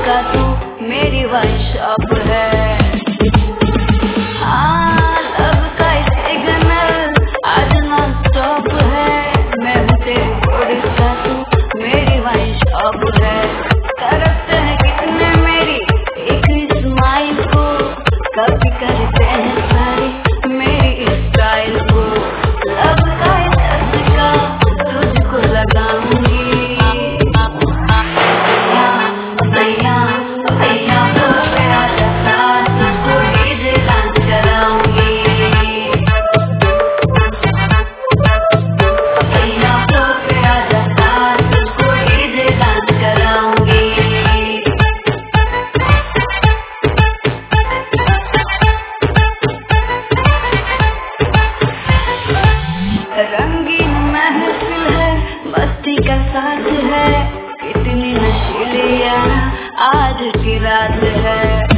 का तू मेरी वाइन शॉप है। हाँ, लब का सिग्नल आज नॉन स्टॉप है। मैं हूँ तेरी उड़ीसा, तू मेरी वाइन शॉप है। करते हैं कितने मेरी एक स्माइल को, कभी करते हैं सारी मेरी स्टाइल को। लब का झटका तुझको लगाऊंगी, भैया भैया तो मेरा जैसा तुझको डीजे डांस कराऊंगी। भैया तो मेरा जैसा तुझको डीजे डांस कराऊंगी। रंगीन महफिल है, मस्ती का साथ है, कितनी नशीली आज की रात है।